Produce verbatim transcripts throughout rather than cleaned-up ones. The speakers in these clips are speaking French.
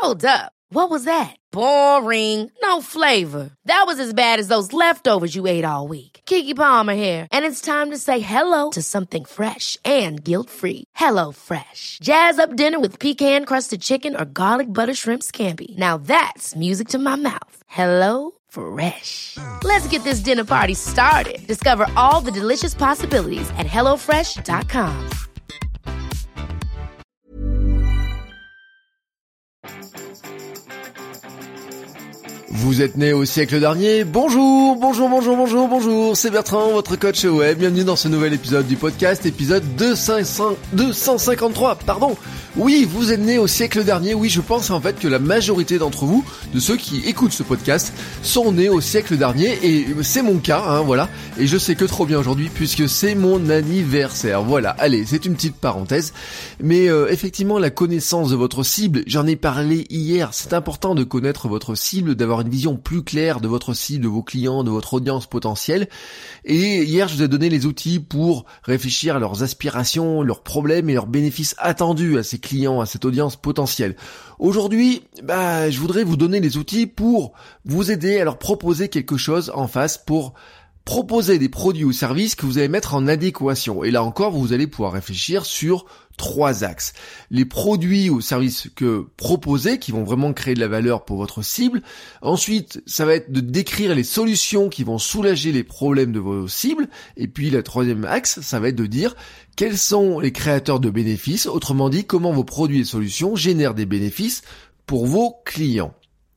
Hold up. What was that? Boring. No flavor. That was as bad as those leftovers you ate all week. Keke Palmer here, and it's time to say hello to something fresh and guilt-free. Hello Fresh. Jazz up dinner with pecan-crusted chicken or garlic butter shrimp scampi. Now that's music to my mouth. Hello Fresh. Let's get this dinner party started. Discover all the delicious possibilities at hello fresh dot com. Vous êtes né au siècle dernier. Bonjour, bonjour, bonjour, bonjour, bonjour. C'est Bertrand, votre coach web. Bienvenue dans ce nouvel épisode du podcast, épisode deux cent cinquante-trois, pardon. Oui, vous êtes né au siècle dernier. Oui, je pense en fait que la majorité d'entre vous, de ceux qui écoutent ce podcast, sont nés au siècle dernier. Et c'est mon cas, hein, voilà. Et je sais que trop bien aujourd'hui puisque c'est mon anniversaire. Voilà, allez, c'est une petite parenthèse. Mais euh, effectivement, la connaissance de votre cible, j'en ai parlé hier. C'est important de connaître votre cible, d'avoir une vision plus claire de votre cible, de vos clients, de votre audience potentielle. Et hier, je vous ai donné les outils pour réfléchir à leurs aspirations, leurs problèmes et leurs bénéfices attendus à ces clients, à cette audience potentielle. Aujourd'hui, bah, je voudrais vous donner les outils pour vous aider à leur proposer quelque chose en face, pour proposer des produits ou services que vous allez mettre en adéquation. Et là encore, vous allez pouvoir réfléchir sur trois axes. Les produits ou services que proposez, qui vont vraiment créer de la valeur pour votre cible. Ensuite, ça va être de décrire les solutions qui vont soulager les problèmes de vos cibles. Et puis, le troisième axe, ça va être de dire quels sont les créateurs de bénéfices. Autrement dit, comment vos produits et solutions génèrent des bénéfices pour vos clients.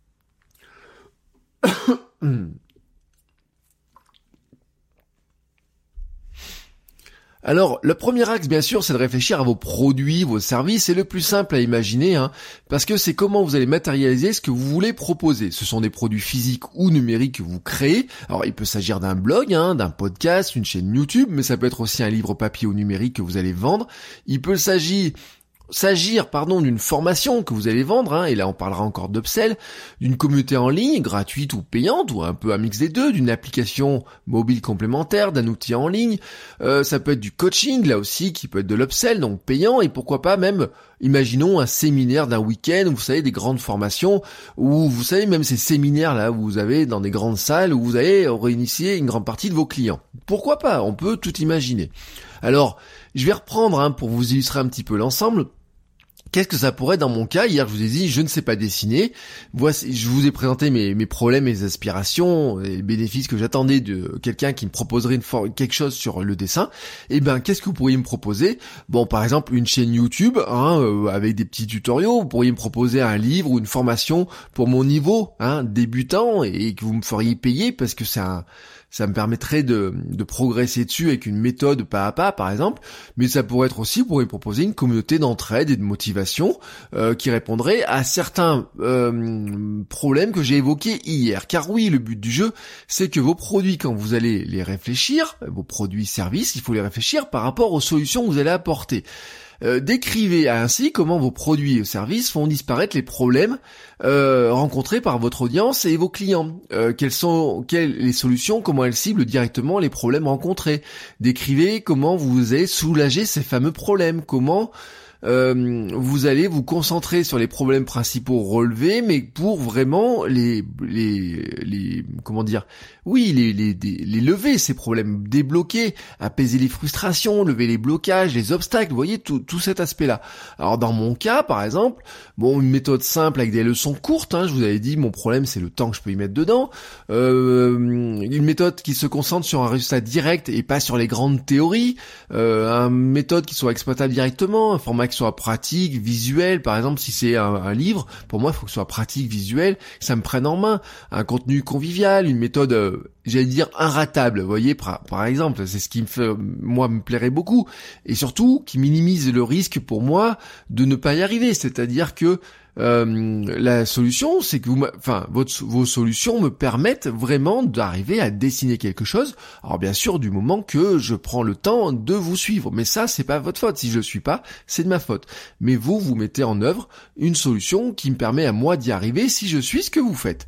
Alors, le premier axe, bien sûr, c'est de réfléchir à vos produits, vos services. C'est le plus simple à imaginer, hein, parce que c'est comment vous allez matérialiser ce que vous voulez proposer. Ce sont des produits physiques ou numériques que vous créez. Alors, il peut s'agir d'un blog, hein, d'un podcast, une chaîne YouTube, mais ça peut être aussi un livre papier ou numérique que vous allez vendre. Il peut s'agir... S'agir, pardon, d'une formation que vous allez vendre, hein, et là on parlera encore d'upsell, d'une communauté en ligne, gratuite ou payante, ou un peu un mix des deux, d'une application mobile complémentaire, d'un outil en ligne, euh, ça peut être du coaching, là aussi, qui peut être de l'upsell, donc payant, et pourquoi pas même, imaginons un séminaire d'un week-end, où vous savez, des grandes formations, ou vous savez, même ces séminaires là, où vous avez dans des grandes salles, où vous allez réinitier une grande partie de vos clients. Pourquoi pas, on peut tout imaginer. Alors, je vais reprendre, hein, pour vous illustrer un petit peu l'ensemble. Qu'est-ce que ça pourrait être dans mon cas? Hier, je vous ai dit, je ne sais pas dessiner. Voici, je vous ai présenté mes, mes problèmes, mes aspirations, les bénéfices que j'attendais de quelqu'un qui me proposerait une for- quelque chose sur le dessin. Eh ben, qu'est-ce que vous pourriez me proposer? Bon, par exemple, une chaîne YouTube, hein, euh, avec des petits tutoriaux. Vous pourriez me proposer un livre ou une formation pour mon niveau, hein, débutant, et, et que vous me feriez payer parce que c'est un... ça me permettrait de, de progresser dessus avec une méthode pas à pas, par exemple. Mais ça pourrait être aussi, vous pourriez proposer une communauté d'entraide et de motivation euh, qui répondrait à certains euh, problèmes que j'ai évoqués hier. Car oui, le but du jeu, c'est que vos produits, quand vous allez les réfléchir, vos produits services, il faut les réfléchir par rapport aux solutions que vous allez apporter. Euh, décrivez ainsi comment vos produits et services font disparaître les problèmes euh, rencontrés par votre audience et vos clients. Euh, quelles sont quelles les solutions, comment elles ciblent directement les problèmes rencontrés. Décrivez comment vous allez soulager ces fameux problèmes, comment Euh, vous allez vous concentrer sur les problèmes principaux relevés, mais pour vraiment les les les comment dire oui les les les lever, ces problèmes, débloquer, apaiser les frustrations, lever les blocages, les obstacles, vous voyez tout tout cet aspect-là. Alors dans mon cas par exemple, bon, une méthode simple avec des leçons courtes, hein, je vous avais dit mon problème c'est le temps que je peux y mettre dedans, euh, une méthode qui se concentre sur un résultat direct et pas sur les grandes théories, euh, une méthode qui soit exploitable directement, un format qui soit pratique, visuel, par exemple si c'est un, un livre, pour moi il faut que ce soit pratique, visuel, que ça me prenne en main, un contenu convivial, une méthode, euh, j'allais dire inratable, vous voyez, par, par exemple, c'est ce qui me fait, moi me plairait beaucoup, et surtout qui minimise le risque pour moi de ne pas y arriver, c'est-à-dire que Euh, la solution, c'est que vous, enfin, votre, vos solutions me permettent vraiment d'arriver à dessiner quelque chose. Alors bien sûr, du moment que je prends le temps de vous suivre, mais ça, c'est pas votre faute. Si je le suis pas, c'est de ma faute. Mais vous, vous mettez en œuvre une solution qui me permet à moi d'y arriver si je suis ce que vous faites.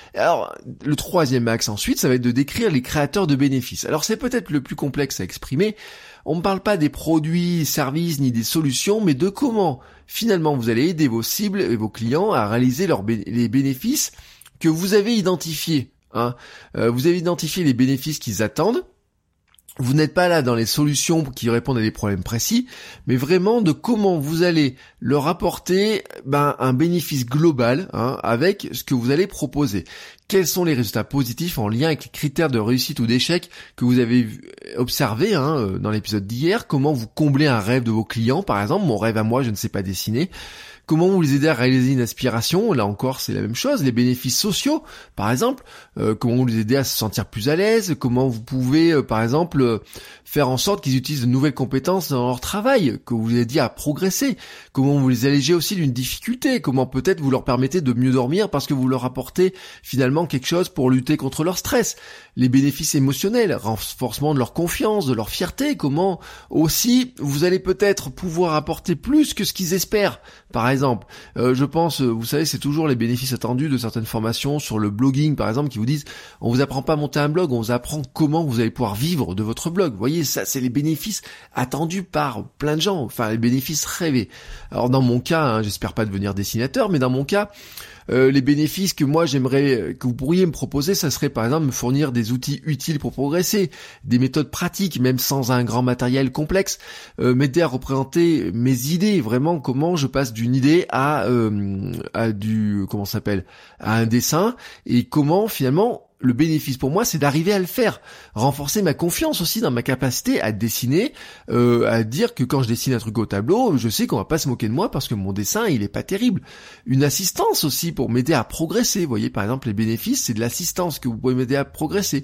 Alors, le troisième axe ensuite, ça va être de décrire les créateurs de bénéfices. Alors, c'est peut-être le plus complexe à exprimer. On ne parle pas des produits, services, ni des solutions, mais de comment, finalement, vous allez aider vos cibles et vos clients à réaliser leurs bé- les bénéfices que vous avez identifiés. Hein. Euh, vous avez identifié les bénéfices qu'ils attendent. Vous n'êtes pas là dans les solutions qui répondent à des problèmes précis, mais vraiment de comment vous allez leur apporter ben, un bénéfice global hein, avec ce que vous allez proposer. Quels sont les résultats positifs en lien avec les critères de réussite ou d'échec que vous avez observés hein, dans l'épisode d'hier. Comment vous comblez un rêve de vos clients, par exemple. Mon rêve à moi, je ne sais pas dessiner. Comment vous les aidez à réaliser une aspiration, là encore c'est la même chose, les bénéfices sociaux par exemple, euh, comment vous les aidez à se sentir plus à l'aise, comment vous pouvez euh, par exemple euh, faire en sorte qu'ils utilisent de nouvelles compétences dans leur travail, que vous les aidez à progresser, comment vous les allégez aussi d'une difficulté, comment peut-être vous leur permettez de mieux dormir parce que vous leur apportez finalement quelque chose pour lutter contre leur stress, les bénéfices émotionnels, renforcement de leur confiance, de leur fierté, comment aussi vous allez peut-être pouvoir apporter plus que ce qu'ils espèrent. Par exemple, euh, je pense, vous savez, c'est toujours les bénéfices attendus de certaines formations sur le blogging, par exemple, qui vous disent on vous apprend pas à monter un blog, on vous apprend comment vous allez pouvoir vivre de votre blog. Vous voyez, ça, c'est les bénéfices attendus par plein de gens, enfin les bénéfices rêvés. Alors dans mon cas, hein, j'espère pas devenir dessinateur, mais dans mon cas, Euh, les bénéfices que moi j'aimerais, que vous pourriez me proposer, ça serait par exemple me fournir des outils utiles pour progresser, des méthodes pratiques, même sans un grand matériel complexe, euh, m'aider à représenter mes idées, vraiment comment je passe d'une idée à, euh, à du, comment ça s'appelle, à un dessin, et comment finalement le bénéfice pour moi, c'est d'arriver à le faire, renforcer ma confiance aussi dans ma capacité à dessiner, euh, à dire que quand je dessine un truc au tableau, je sais qu'on va pas se moquer de moi parce que mon dessin, il est pas terrible. Une assistance aussi pour m'aider à progresser. Vous voyez, par exemple, les bénéfices, c'est de l'assistance que vous pouvez m'aider à progresser.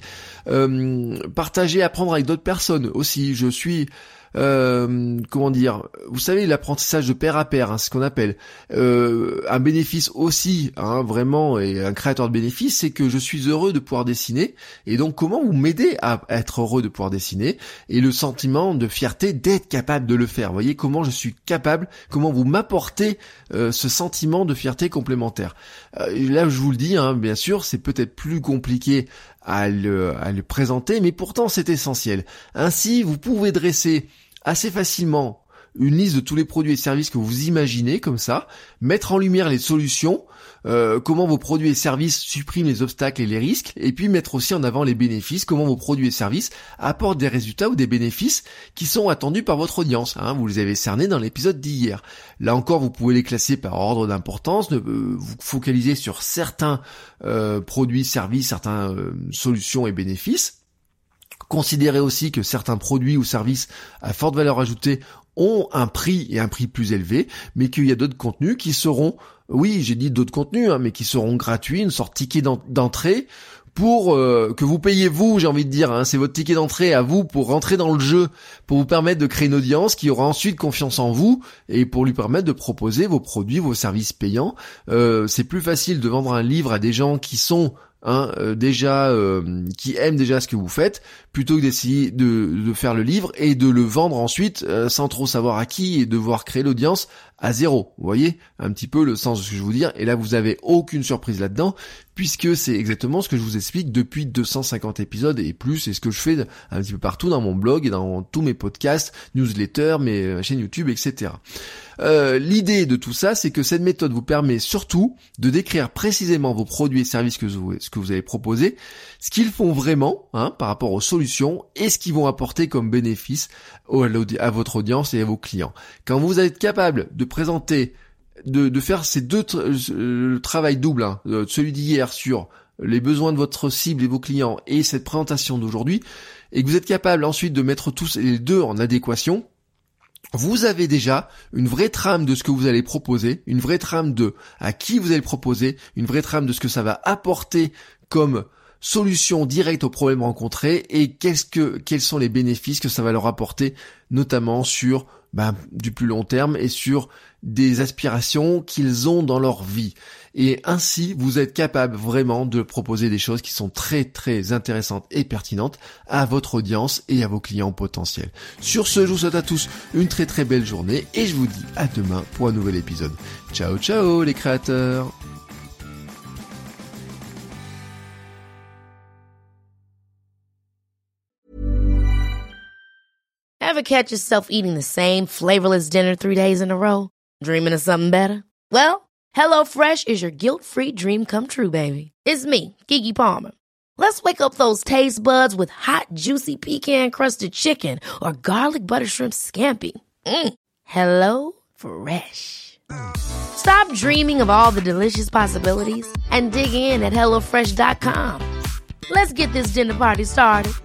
Euh, partager, apprendre avec d'autres personnes aussi. Je suis... Euh, comment dire, vous savez, l'apprentissage de pair à pair, hein, c'est ce qu'on appelle euh, un bénéfice aussi, hein, vraiment, et un créateur de bénéfices, c'est que je suis heureux de pouvoir dessiner, et donc comment vous m'aidez à être heureux de pouvoir dessiner, et le sentiment de fierté d'être capable de le faire. Vous voyez comment je suis capable, comment vous m'apportez euh, ce sentiment de fierté complémentaire. Euh, là, je vous le dis, hein, bien sûr, c'est peut-être plus compliqué à le, à le présenter, mais pourtant c'est essentiel. Ainsi, vous pouvez dresser assez facilement une liste de tous les produits et services que vous imaginez comme ça, mettre en lumière les solutions, euh, comment vos produits et services suppriment les obstacles et les risques, et puis mettre aussi en avant les bénéfices, comment vos produits et services apportent des résultats ou des bénéfices qui sont attendus par votre audience. Hein, vous les avez cernés dans l'épisode d'hier. Là encore, vous pouvez les classer par ordre d'importance, euh, vous focalisez sur certains euh, produits, services, certaines euh, solutions et bénéfices. Considérez aussi que certains produits ou services à forte valeur ajoutée ont un prix et un prix plus élevé, mais qu'il y a d'autres contenus qui seront, oui, j'ai dit d'autres contenus, hein, mais qui seront gratuits, une sorte de ticket d'entrée pour euh, que vous payez vous, j'ai envie de dire, hein, c'est votre ticket d'entrée à vous pour rentrer dans le jeu, pour vous permettre de créer une audience qui aura ensuite confiance en vous et pour lui permettre de proposer vos produits, vos services payants. Euh, c'est plus facile de vendre un livre à des gens qui sont Hein, euh, déjà euh, qui aiment déjà ce que vous faites, plutôt que d'essayer de, de faire le livre et de le vendre ensuite euh, sans trop savoir à qui et devoir créer l'audience à zéro. Vous voyez un petit peu le sens de ce que je veux vous dire, et là vous avez aucune surprise là-dedans, puisque c'est exactement ce que je vous explique depuis deux cent cinquante épisodes et plus, et ce que je fais un petit peu partout dans mon blog et dans tous mes podcasts, newsletters, mes chaînes YouTube, et cetera. Euh, l'idée de tout ça, c'est que cette méthode vous permet surtout de décrire précisément vos produits et services que vous, ce que vous avez proposé, ce qu'ils font vraiment hein, par rapport aux solutions et ce qu'ils vont apporter comme bénéfice au, à votre audience et à vos clients. Quand vous êtes capable de présenter, de, de faire ces deux tra- le travail double, hein, celui d'hier sur les besoins de votre cible et vos clients et cette présentation d'aujourd'hui, et que vous êtes capable ensuite de mettre tous les deux en adéquation, vous avez déjà une vraie trame de ce que vous allez proposer, une vraie trame de à qui vous allez le proposer, une vraie trame de ce que ça va apporter comme solution directe aux problèmes rencontrés et qu'est-ce que, quels sont les bénéfices que ça va leur apporter, notamment sur ben, du plus long terme et sur des aspirations qu'ils ont dans leur vie. Et ainsi, vous êtes capable vraiment de proposer des choses qui sont très très intéressantes et pertinentes à votre audience et à vos clients potentiels. Sur ce, je vous souhaite à tous une très très belle journée et je vous dis à demain pour un nouvel épisode. Ciao ciao les créateurs! catch yourself eating the same flavorless dinner three days in a row? Dreaming of something better? Well, HelloFresh is your guilt-free dream come true, baby. It's me, Keke Palmer. Let's wake up those taste buds with hot, juicy pecan-crusted chicken or garlic butter shrimp scampi. Mm. Hello Fresh. Stop dreaming of all the delicious possibilities and dig in at hello fresh dot com. Let's get this dinner party started.